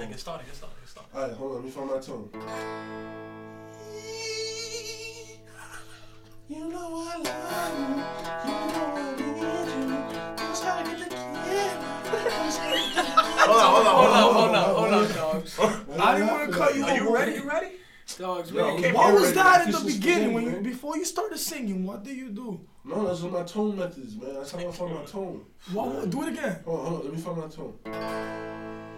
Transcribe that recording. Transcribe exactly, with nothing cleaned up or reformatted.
started, get started, get started, get started. All right, hold on, let me find my tone. You know I love you, you know I need you. Just gotta get the kid. Hold on, hold on, Hold on, hold on, hold on, dogs. I didn't want to cut you Are you off. ready? You ready? Dogs, Yo, man. what was that in This the is beginning spinning, when you man. before you started singing? What did you do? No, that's what my tone methods, man. That's how I find my tone. What, what- do it again. Hold on, hold on, let me find my tone.